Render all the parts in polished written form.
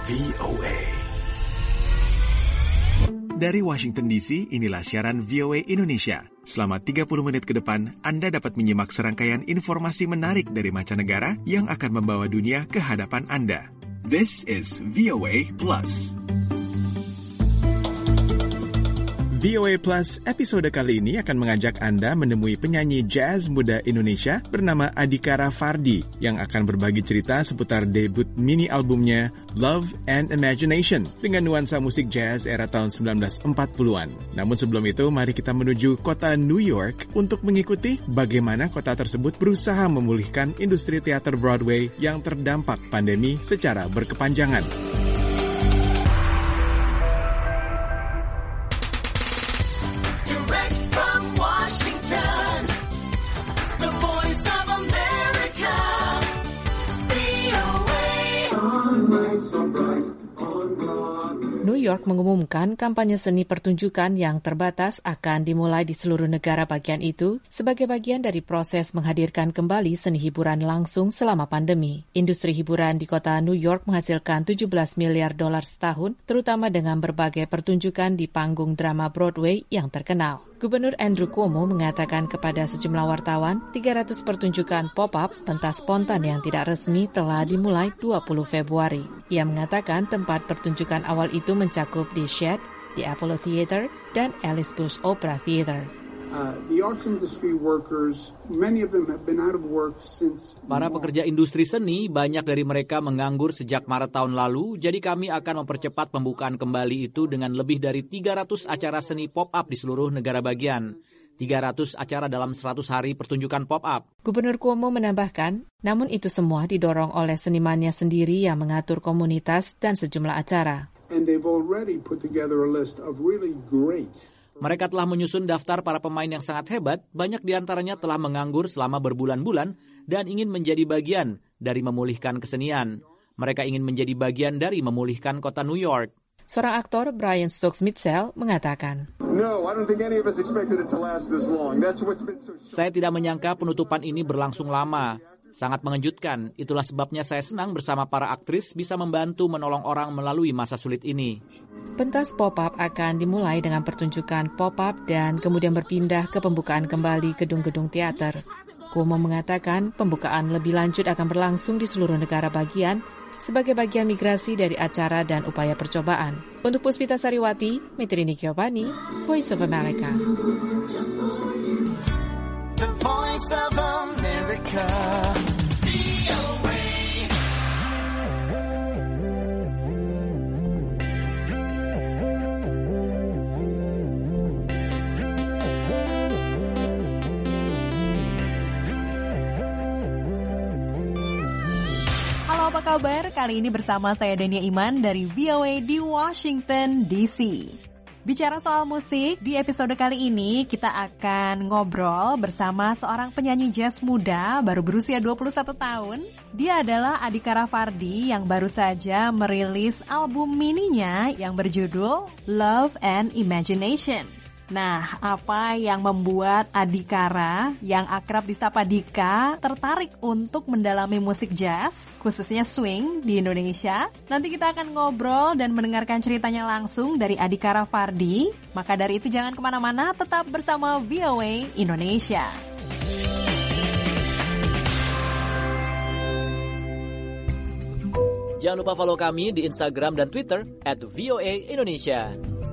VOA. Dari Washington DC, inilah siaran VOA Indonesia. Selama 30 menit ke depan, Anda dapat menyimak serangkaian informasi menarik dari mancanegara yang akan membawa dunia ke hadapan Anda. This is VOA Plus. VOA Plus episode kali ini akan mengajak Anda menemui penyanyi jazz muda Indonesia bernama Adhika Rafardi yang akan berbagi cerita seputar debut mini albumnya Love and Imagination dengan nuansa musik jazz era tahun 1940-an. Namun sebelum itu, mari kita menuju kota New York untuk mengikuti bagaimana kota tersebut berusaha memulihkan industri teater Broadway yang terdampak pandemi secara berkepanjangan. New York mengumumkan kampanye seni pertunjukan yang terbatas akan dimulai di seluruh negara bagian itu sebagai bagian dari proses menghadirkan kembali seni hiburan langsung selama pandemi. Industri hiburan di kota New York menghasilkan $17 miliar setahun, terutama dengan berbagai pertunjukan di panggung drama Broadway yang terkenal. Gubernur Andrew Cuomo mengatakan kepada sejumlah wartawan, 300 pertunjukan pop-up pentas spontan yang tidak resmi telah dimulai 20 Februari. Ia mengatakan tempat pertunjukan awal itu mencakup di Shedd, di Apollo Theater, dan Alice Busch Opera Theater. The arts industry workers, many of them have been out of work since. Para pekerja industri seni, banyak dari mereka menganggur sejak Maret tahun lalu, jadi kami akan mempercepat pembukaan kembali itu dengan lebih dari 300 acara seni pop-up di seluruh negara bagian. 300 acara dalam 100 hari pertunjukan pop-up. Gubernur Cuomo menambahkan, namun itu semua didorong oleh senimannya sendiri yang mengatur komunitas dan sejumlah acara. And they've already put together a list of really great. Mereka telah menyusun daftar para pemain yang sangat hebat, banyak diantaranya telah menganggur selama berbulan-bulan dan ingin menjadi bagian dari memulihkan kesenian. Mereka ingin menjadi bagian dari memulihkan kota New York. Seorang aktor, Brian Stokes Mitchell, mengatakan, Saya tidak menyangka penutupan ini berlangsung lama. Sangat mengejutkan, itulah sebabnya saya senang bersama para aktris bisa membantu menolong orang melalui masa sulit ini. Pentas pop-up akan dimulai dengan pertunjukan pop-up dan kemudian berpindah ke pembukaan kembali gedung-gedung teater. Cuomo mengatakan pembukaan lebih lanjut akan berlangsung di seluruh negara bagian sebagai bagian migrasi dari acara dan upaya percobaan. Untuk Puspita Sariwati, Metrini Giovanni, Voice of America. The Voice of America. Halo, apa kabar? Kali ini bersama saya Dania Iman dari VOA di Washington DC. Bicara soal musik, di episode kali ini kita akan ngobrol bersama seorang penyanyi jazz muda baru berusia 21 tahun. Dia adalah Adhika Rafardi yang baru saja merilis album mininya yang berjudul Love and Imagination. Nah, apa yang membuat Adhika yang akrab disapa Dika tertarik untuk mendalami musik jazz, khususnya swing di Indonesia? Nanti kita akan ngobrol dan mendengarkan ceritanya langsung dari Adhika Rafardi. Maka dari itu jangan kemana-mana, tetap bersama VOA Indonesia. Jangan lupa follow kami di Instagram dan Twitter @VOA_Indonesia.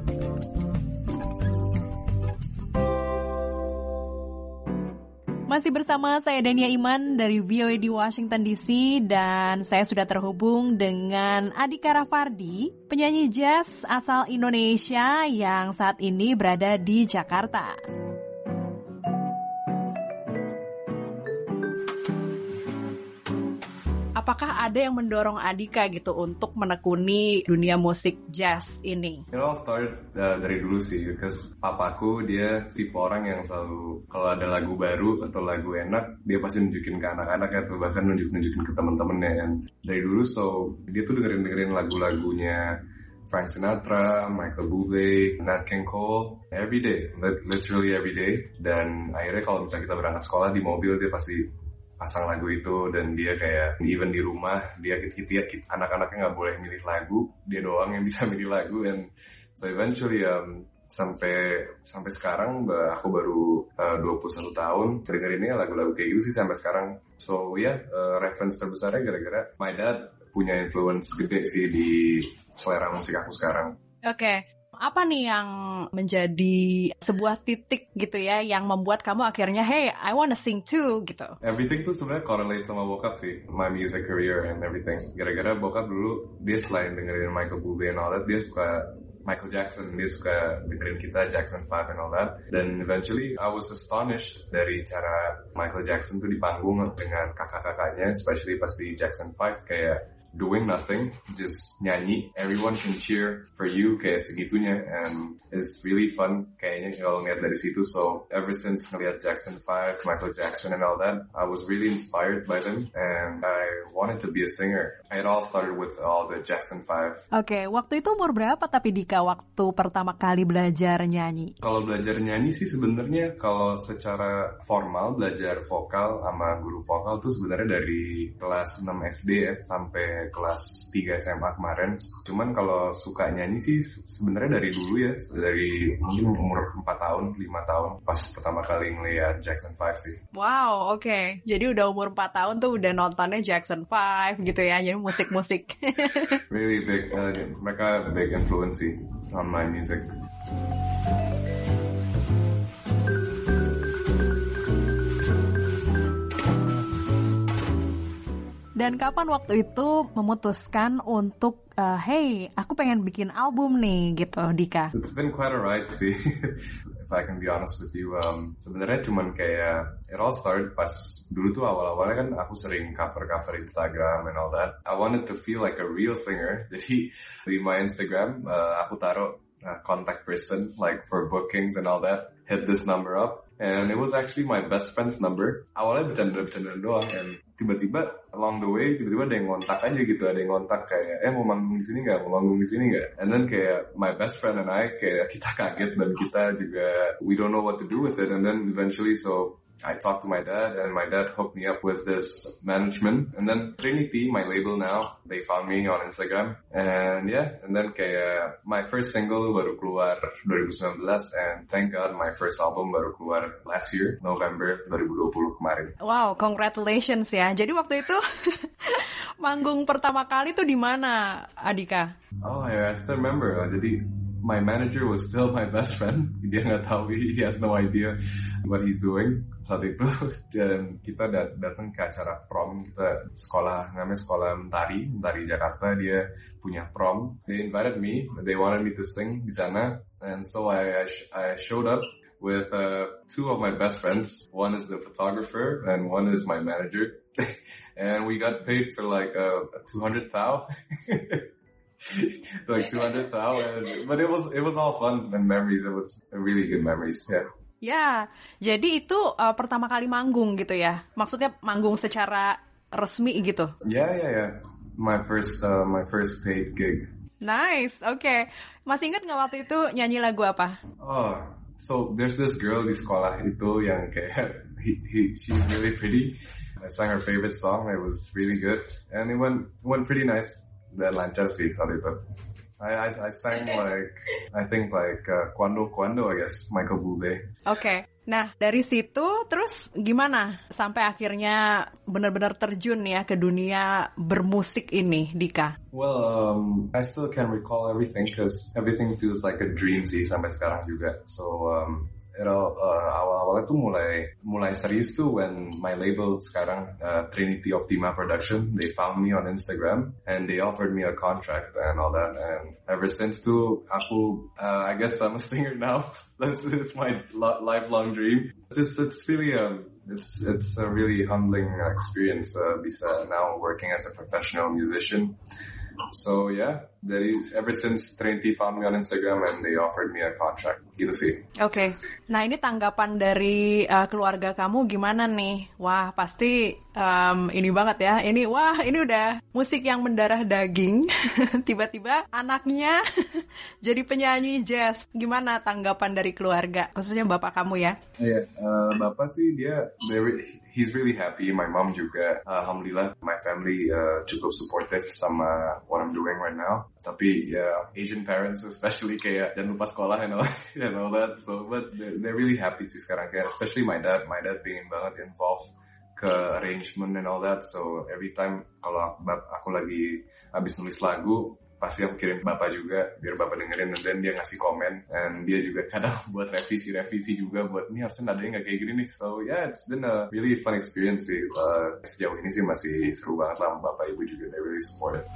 Masih bersama saya Dania Iman dari VOA di Washington DC dan saya sudah terhubung dengan Adhika Rafardi, penyanyi jazz asal Indonesia yang saat ini berada di Jakarta. Apakah ada yang mendorong Adhika gitu untuk menekuni dunia musik jazz ini? It all started dari dulu sih, because papaku dia tipe orang yang selalu kalau ada lagu baru atau lagu enak, dia pasti nunjukin ke anak-anak atau bahkan nunjukin ke teman-temannya. And dari dulu, so dia tuh dengerin lagu-lagunya Frank Sinatra, Michael Bublé, Nat King Cole, every day, literally every day. Dan akhirnya kalau misalnya kita berangkat sekolah di mobil, dia pasti pasang lagu itu, dan dia kayak even di rumah dia anak-anaknya nggak boleh milih lagu, dia doang yang bisa milih lagu. And so eventually sampai sekarang aku baru 21 tahun dengerinnya lagu-lagu kayak gitu sih sampai sekarang. So reference terbesarnya gara-gara my dad punya influence gede sih di selera musik aku sekarang. Oke. Apa nih yang menjadi sebuah titik gitu ya yang membuat kamu akhirnya hey, I wanna sing too gitu? Everything tuh sebenarnya correlate sama bokap sih, my music career and everything. Gara-gara bokap dulu dia selain dengerin Michael Bublé and all that, dia suka Michael Jackson, dia suka dengerin kita Jackson 5 and all that. Dan eventually I was astonished dari cara Michael Jackson tuh di panggung dengan kakak-kakaknya, especially pas di Jackson 5 kayak doing nothing, just nyanyi, everyone can cheer for you, kayak segitunya, and it's really fun kayaknya kalau ngeliat dari situ. So ever since ngeliat Jackson 5, Michael Jackson and all that, I was really inspired by them and I wanted to be a singer. It all started with all the Jackson 5. Oke, waktu itu umur berapa tapi Dika waktu pertama kali belajar nyanyi? Kalau belajar nyanyi sih sebenarnya kalau secara formal belajar vokal sama guru vokal tuh sebenarnya dari kelas 6 SD ya sampai kelas 3 SMA kemarin. Cuman kalau suka nyanyi sih sebenarnya dari dulu ya, dari mungkin umur 4 tahun, 5 tahun pas pertama kali ngeliat Jackson 5 sih. Wow, oke. Jadi udah umur 4 tahun tuh udah nontonnya Jackson 5 gitu ya, jadi musik-musik. Really big, mereka big influence sih on my music. Dan kapan waktu itu memutuskan untuk, hey, aku pengen bikin album nih, gitu, Dika? It's been quite a ride sih, if I can be honest with you. Sebenarnya cuman kayak, it all started pas dulu tuh awal-awalnya kan aku sering cover-cover Instagram and all that. I wanted to feel like a real singer, jadi di my Instagram, aku taruh contact person, like for bookings and all that, hit this number up. And it was actually my best friend's number. Awalnya bercanda-bercanda doang, and tiba-tiba along the way tiba-tiba ada yang ngontak aja gitu, ada yang ngontak kayak mau manggung di sini nggak, mau manggung di sini nggak. And then kayak my best friend and I kayak kita kaget dan kita juga we don't know what to do with it. And then eventually so I talked to my dad, and my dad hooked me up with this management. And then Trinity, my label now, they found me on Instagram. And and then kayak my first single baru keluar 2019, and thank God my first album baru keluar last year, November 2020 kemarin. Wow, congratulations ya. Jadi waktu itu manggung pertama kali tuh di mana, Adika? Oh yeah, I still remember. Jadi my manager was still my best friend. Dia nggak tahu, he has no idea what he's doing saat itu. Dan kita datang ke acara prom, kita namanya sekolah Mentari Jakarta, dia punya prom. They invited me, they wanted me to sing di sana, and so I showed up with two of my best friends. One is the photographer and one is my manager. And we got paid for like 200 thou. Like 200 thou, but it was all fun and memories. It was really good memories. Yeah. Ya, jadi itu pertama kali manggung gitu ya? Maksudnya manggung secara resmi gitu? Yeah. My first paid gig. Nice, okay. Masih ingat nggak waktu itu nyanyi lagu apa? Oh, so there's this girl di sekolah itu yang kayak she's really pretty. I sang her favorite song. It was really good, and it went pretty nice. Dan lancar sih saat itu. I sang Cuando, I guess, Michael Bublé. Okay. Nah, dari situ terus gimana sampai akhirnya benar-benar terjun ya ke dunia bermusik ini, Dika? Well, I still can recall everything because everything feels like a dream sih sampai sekarang juga. So, awal-awalnya tuh mulai serius tuh when my label sekarang Trinity Optima Production, they found me on Instagram and they offered me a contract and all that, and ever since tuh aku I guess I'm a singer now. That's my lifelong dream. It's really it's a really humbling experience bisa now working as a professional musician. So yeah, ever since Trinity found me on Instagram and they offered me a contract, gitu sih. Okay. Nah ini tanggapan dari keluarga kamu gimana nih? Wah pasti ini banget ya. Ini udah musik yang mendarah daging. Tiba-tiba anaknya jadi penyanyi jazz. Gimana tanggapan dari keluarga? Khususnya bapak kamu ya? Iya, bapak sih dia he's really happy. My mom juga. Alhamdulillah, my family cukup supportive sama what I'm doing right now. Tapi Asian parents especially kayak jangan lupa sekolah and all that. So, but they're really happy sih sekarang kayak, especially my dad pengen banget involved ke arrangement and all that. So every time kalau aku lagi habis nulis lagu, pasti aku kirim bapak juga biar bapak dengerin, dan then dia ngasih komen, and dia juga kadang buat revisi juga buat ini harusnya nadanya nggak kayak gini nih. So it's been a really fun experience sih. Sejauh ini sih masih seru banget lah, bapak ibu juga they're really supportive.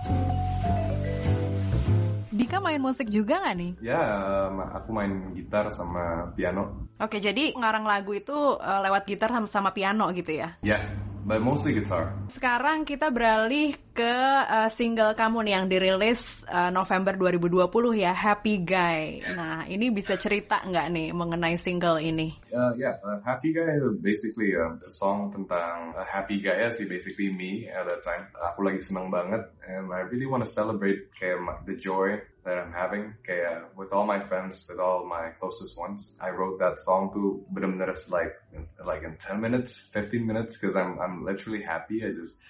Dika main musik juga nggak nih? Ya, aku main gitar sama piano. Oke, jadi ngarang lagu itu lewat gitar sama piano gitu ya? Ya, but mostly guitar. Sekarang kita beralih ke single kamu nih yang dirilis November 2020 ya, Happy Guy. Nah, ini bisa cerita nggak nih mengenai single ini? Happy Guy is basically a song tentang happy guy sih, basically me at that time. Aku lagi seneng banget, and I really want to celebrate kayak the joy that I'm having kayak with all my friends, with all my closest ones. I wrote that song tuh bener-bener like in 10 minutes, 15 minutes, because I'm literally happy.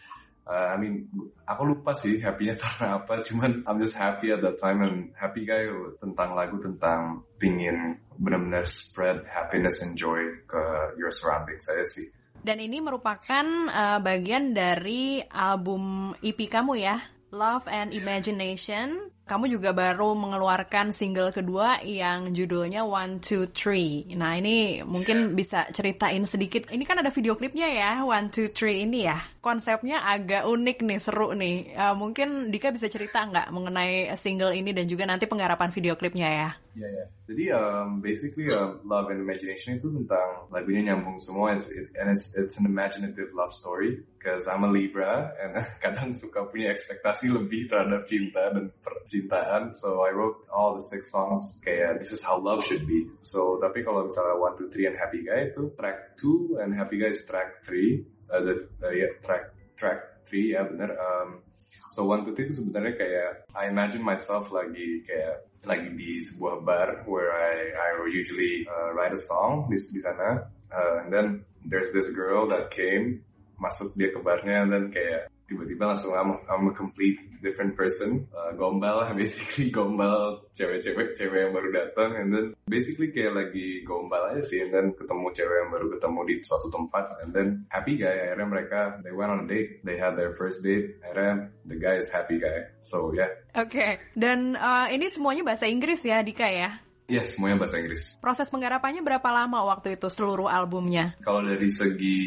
Aku lupa sih happy-nya karena apa, cuman I'm just happy at that time. And Happy Guy tentang lagu tentang pingin benar-benar spread happiness and joy ke your surroundings saya sih. Dan ini merupakan bagian dari album EP kamu ya, Love and Imagination. Kamu juga baru mengeluarkan single kedua yang judulnya 1, 2, 3. Nah, ini mungkin bisa ceritain sedikit. Ini kan ada video klipnya ya, 1, 2, 3 ini ya. Konsepnya agak unik nih, seru nih. Mungkin Dika bisa cerita nggak mengenai single ini dan juga nanti penggarapan video klipnya ya? Iya. Jadi basically Love and Imagination itu tentang lagunya nyambung semua. It's an imaginative love story. Because I'm a Libra and kadang suka punya ekspektasi lebih terhadap cinta dan percintaan. So I wrote all the 6 songs kayak this is how love should be. So tapi kalau misalnya 1, 2, 3 and Happy Guy itu track 2 and Happy Guy is track 3. Track 3 ya benar. So 1, 2, 3 itu sebenarnya kayak I imagine myself lagi di sebuah bar where I usually write a song di sana. And then there's this girl that came, masuk dia ke barnya, and then kayak tiba-tiba langsung I'm a complete different person. Gombal lah, basically gombal cewek yang baru datang, and then basically kayak lagi gombal aja sih, and then ketemu cewek yang baru ketemu di suatu tempat, and then Happy Guy, akhirnya mereka they went on a date, they had their first date, akhirnya the guy is Happy Guy. So yeah. Oke. Dan ini semuanya bahasa Inggris ya, Dika ya? Iya, semuanya bahasa Inggris. Proses penggarapannya berapa lama waktu itu seluruh albumnya? Kalau dari segi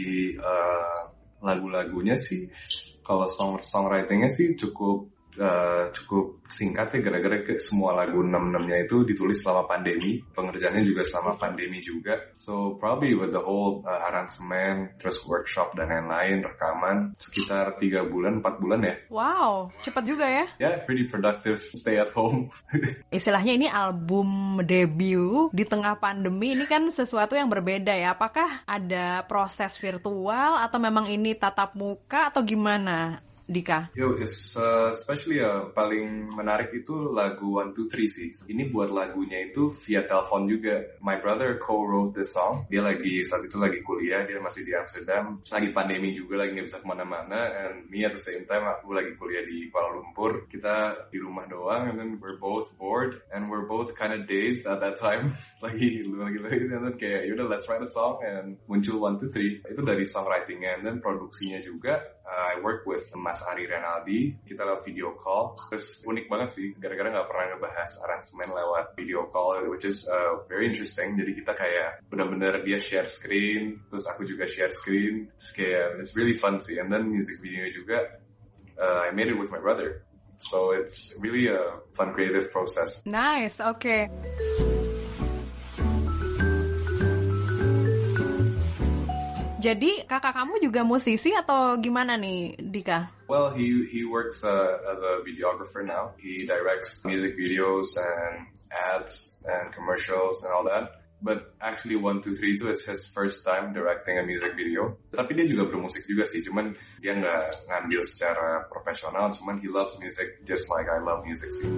lagu-lagunya sih, kalau songwritingnya sih cukup singkat ya, gara-gara semua lagu 6-6-nya itu ditulis selama pandemi, pengerjaannya juga selama pandemi juga. So probably with the whole aransemen, terus workshop dan lain-lain, rekaman sekitar 3 bulan, 4 bulan ya. Wow, cepat juga ya? Yeah, pretty productive, stay at home. Istilahnya ini album debut di tengah pandemi, ini kan sesuatu yang berbeda ya. Apakah ada proses virtual atau memang ini tatap muka atau gimana, Dika? Especially paling menarik itu lagu 1, 2, 3 sih. Ini buat lagunya itu via telepon juga. My brother co-wrote this song. Dia saat itu lagi kuliah, dia masih di Amsterdam. Lagi pandemi juga, lagi nggak bisa kemana-mana. And me at the same time, aku lagi kuliah di Kuala Lumpur. Kita di rumah doang, and then we're both bored. And we're both kind of dazed at that time. lagi, and then kayak, yaudah let's write a song. And muncul 1, 2, 3. Itu dari songwritingnya. And then produksinya juga. I work with Mas Ari Renaldi, kita lewat video call. Terus unik banget sih, gara-gara gak pernah ngebahas aransemen lewat video call, which is very interesting. Jadi kita kayak benar-benar dia share screen, terus aku juga share screen. Terus kayak it's really fun sih. And then music video juga, I made it with my brother. So it's really a fun creative process. Nice, okay. Jadi kakak kamu juga musisi atau gimana nih, Dika? Well, he works as a videographer now. He directs music videos and ads and commercials and all that. But actually 1, 2, 3 itu is his first time directing a music video. Tapi dia juga bermusik juga sih, cuman dia nggak ngambil secara profesional, cuman he loves music just like I love music sih.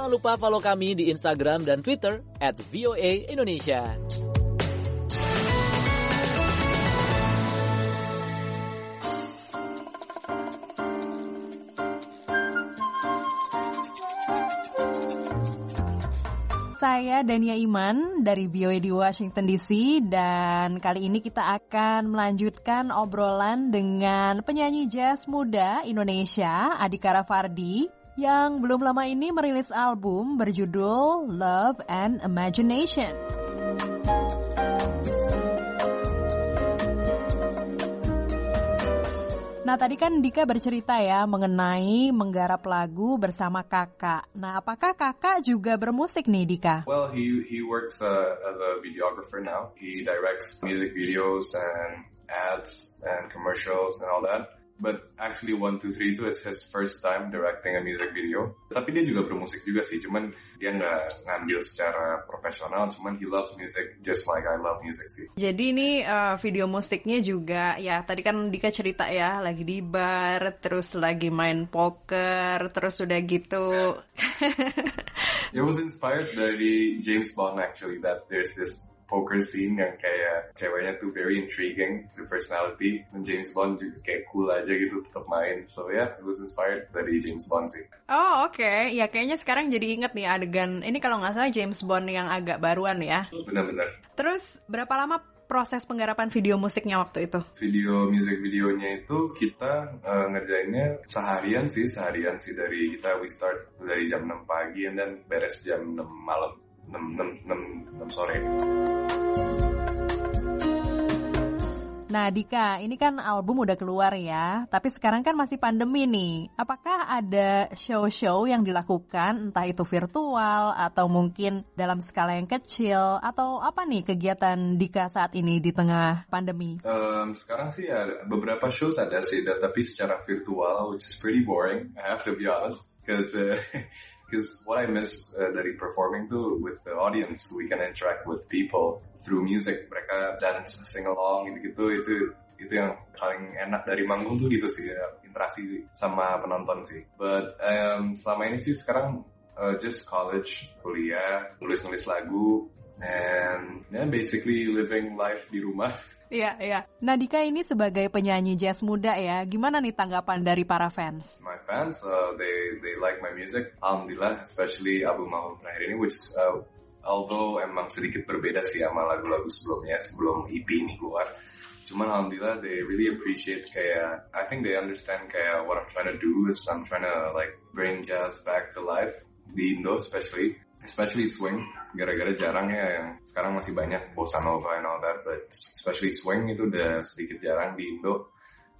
Jangan lupa follow kami di Instagram dan Twitter @VOA_Indonesia. Saya Dania Iman dari VOA di Washington DC dan kali ini kita akan melanjutkan obrolan dengan penyanyi jazz muda Indonesia Adhika Rafardi yang belum lama ini merilis album berjudul Love and Imagination. Nah tadi kan Dika bercerita ya mengenai menggarap lagu bersama kakak. Nah apakah kakak juga bermusik nih Dika? Well, he works as a videographer now. He directs music videos and ads and commercials and all that. But actually 123 itu is his first time directing a music video. Tapi dia juga bermusik juga sih, cuman dia nggak ngambil secara profesional, cuman he loves music just like I love music sih. Jadi ini video musiknya juga, ya tadi kan Dika cerita ya, lagi di bar, terus lagi main poker, terus udah gitu. It was inspired dari James Bond actually, that there's this poker scene yang kayak ceweknya tuh very intriguing, the personality, dan James Bond juga kayak cool aja gitu tetap main. So yeah, it was inspired dari James Bond sih. Oh oke, ya kayaknya sekarang jadi inget nih adegan ini kalau nggak salah James Bond yang agak baruan ya. Benar-benar. Terus berapa lama proses penggarapan video musiknya waktu itu? Music videonya itu kita ngerjainnya seharian sih dari kita we start dari jam 6 pagi and then beres jam 6 malam. 6 sore. Nah Dika, ini kan album udah keluar ya, tapi sekarang kan masih pandemi nih. Apakah ada show-show yang dilakukan, entah itu virtual atau mungkin dalam skala yang kecil, atau apa nih kegiatan Dika saat ini di tengah pandemi? Sekarang sih ada beberapa shows ada sih, tapi secara virtual, which is pretty boring, I have to be honest, because what I miss dari performing tuh with the audience, we can interact with people through music. Mereka dance, sing along gitu-gitu, itu yang paling enak dari manggung tuh gitu sih, interaksi sama penonton sih. But selama ini sih sekarang just college, kuliah, nulis lagu, and basically living life di rumah. Iya. Nah Dika ini sebagai penyanyi jazz muda ya, gimana nih tanggapan dari para fans? My fans, they like my music. Alhamdulillah, especially album terakhir ini, which although emang sedikit berbeda sih sama lagu-lagu sebelumnya, sebelum EP ini keluar. Cuman alhamdulillah, they really appreciate kayak, I think they understand kayak what I'm trying to do is I'm trying to like bring jazz back to life di Indo, especially swing, gara-gara jarang ya, yang sekarang masih banyak bossa nova and all that, but especially swing itu udah sedikit jarang di Indo.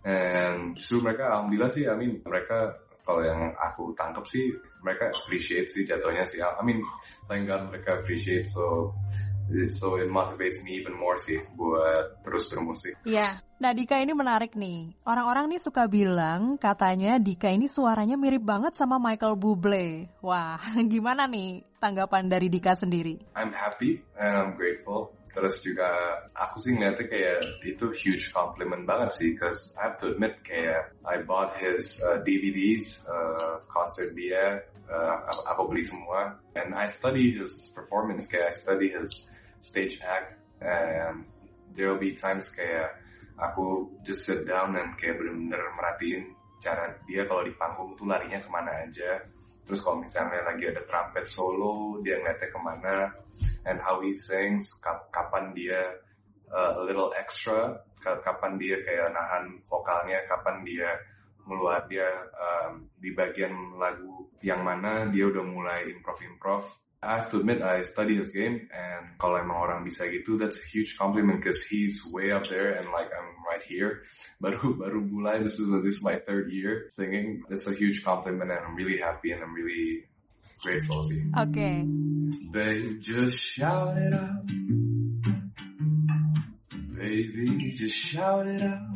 And justru mereka alhamdulillah sih, mereka kalau yang aku tangkap sih, mereka appreciate sih jatuhnya sih. Thank God mereka appreciate, so it motivates me even more sih buat terus bermusik. Iya. Nah Dika ini menarik nih. Orang-orang nih suka bilang katanya Dika ini suaranya mirip banget sama Michael Bublé. Wah, gimana nih tanggapan dari Dika sendiri? I'm happy and I'm grateful. Terus juga aku sih ngeliatnya kayak itu huge compliment banget sih, because I have to admit kayak I bought his DVDs, concert dia, aku beli semua, and I study his performance, kayak I study his stage act, and there will be times kayak aku just sit down and kayak bener-bener merhatiin cara dia kalau di panggung tuh larinya kemana aja. Terus kalau misalnya lagi ada trumpet solo, dia ngeliatnya kemana, and how he sings, kapan dia a little extra, kapan dia kayak nahan vokalnya, kapan dia meluat, dia di bagian lagu yang mana dia udah mulai improv. I have to admit, I study his game, and kalau emang orang bisa gitu, that's a huge compliment, because he's way up there, and like I'm right here. Baru mulai, this is my third year singing. It's a huge compliment, and I'm really happy, and I'm really grateful. Okay. Babe, just shout it out. Baby, just shout it out.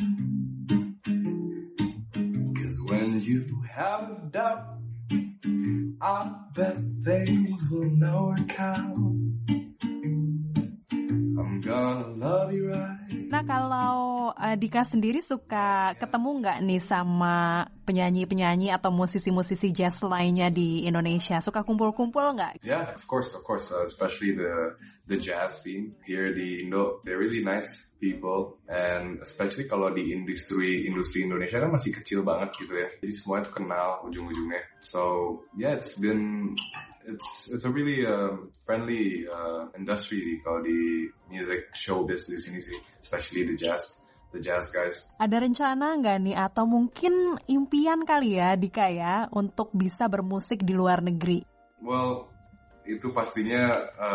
'Cause when you have a doubt, I bet things will not work out. I'm gonna love you right. Nah, kalau Dika sendiri suka ketemu nggak nih sama penyanyi-penyanyi atau musisi-musisi jazz lainnya di Indonesia? Suka kumpul-kumpul nggak? Yeah, of course. Especially the jazz scene here di Indo, they're really nice people, and especially kalau di industri Indonesia kan masih kecil banget gitu ya. Jadi semuanya tuh kenal ujung-ujungnya. So yeah, it's a really friendly industry kalau di music show business ini sih, especially the jazz guys. Ada rencana nggak nih atau mungkin impian kali ya Dika ya untuk bisa bermusik di luar negeri? Well, itu pastinya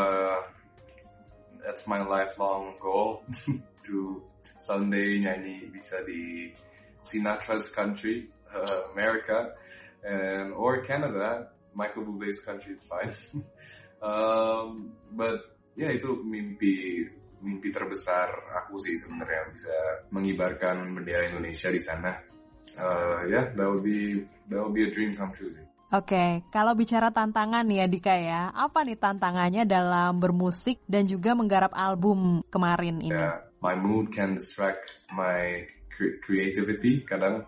that's my lifelong goal to someday nyanyi bisa di Sinatra's country, America, or Canada. Michael Bublé's country is fine. But yeah, itu mimpi terbesar aku sih sebenarnya, bisa mengibarkan bendera Indonesia di sana. Yeah, that would be a dream come true sih. Oke, kalau bicara tantangan ya Dika ya, apa nih tantangannya dalam bermusik dan juga menggarap album kemarin ini? Yeah, my mood can distract my creativity kadang.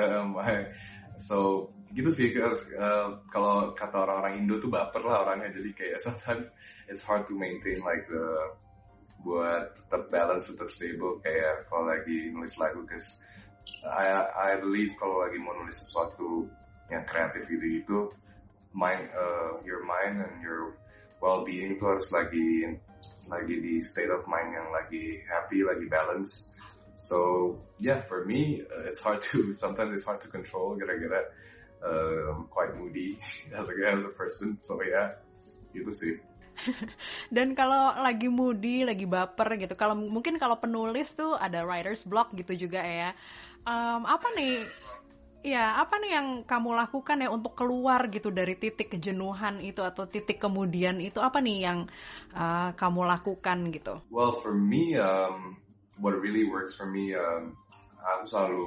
So gitu sih, kalau kata orang-orang Indo tuh baper lah orangnya, jadi kayak sometimes it's hard to maintain like buat tetap balance, tetap stable kayak kalau lagi nulis lagu, cause I believe kalau lagi mau nulis sesuatu yang kreatif gitu, your mind and your well-being tuh harus lagi di state of mind yang lagi happy, lagi balance. So yeah, for me sometimes it's hard to control gara-gara I'm quite moody as a person, so yeah, gitu sih. Dan kalau lagi moody, lagi baper gitu, mungkin kalau penulis tuh ada writer's block gitu juga ya. Apa nih yang kamu lakukan ya untuk keluar gitu dari titik kejenuhan itu atau titik kemudian itu, apa nih yang kamu lakukan gitu? Well, for me, what really works for me, aku selalu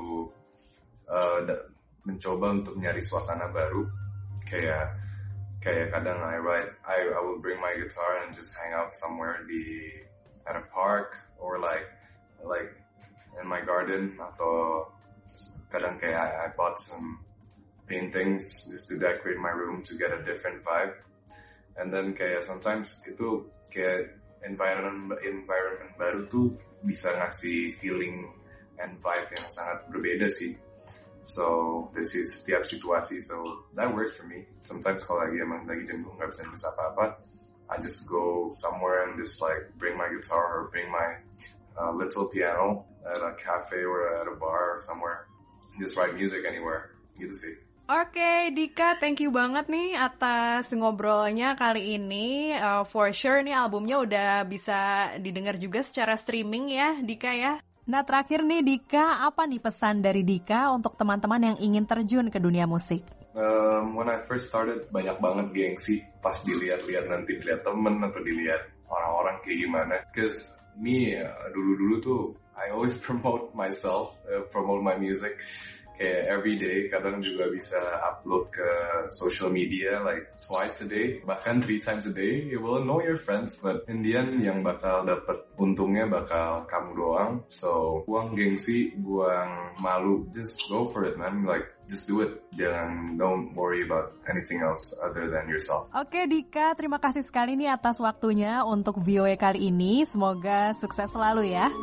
mencoba untuk nyari suasana baru. Kayak kadang I will bring my guitar and just hang out somewhere at a park or like in my garden, atau kadang kayak I bought some paintings just to decorate my room to get a different vibe. And then kayak sometimes itu kayak environment baru tuh bisa ngasih feeling and vibe yang sangat berbeda sih. So this is setiap situasi, so that works for me. Sometimes kalau lagi jenuh nggak bisa nulis apa-apa, I just go somewhere and just like bring my guitar or bring my little piano at a cafe or at a bar or somewhere. Just write music anywhere, gitu sih. Oke, Dika, thank you banget nih atas ngobrolnya kali ini. For sure nih albumnya udah bisa didengar juga secara streaming ya, Dika ya. Nah, terakhir nih Dika, apa nih pesan dari Dika untuk teman-teman yang ingin terjun ke dunia musik? When I first started, banyak banget gengsi pas dilihat temen atau dilihat orang-orang kayak gimana. Cause me, dulu tuh I always promote myself, promote my music kayak every day. Kadang juga bisa upload ke social media like twice a day, bahkan 3 times a day. You will know your friends, but in the end yang bakal dapet untungnya bakal kamu doang. So buang gengsi, buang malu, just go for it man, like just do it. Don't worry about anything else other than yourself. Oke Dika, terima kasih sekali nih atas waktunya untuk VOA kali ini. Semoga sukses selalu ya.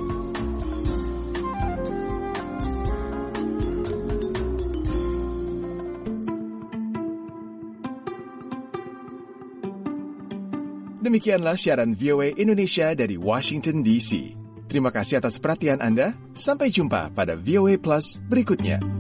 Demikianlah siaran VOA Indonesia dari Washington DC. Terima kasih atas perhatian Anda. Sampai jumpa pada VOA Plus berikutnya.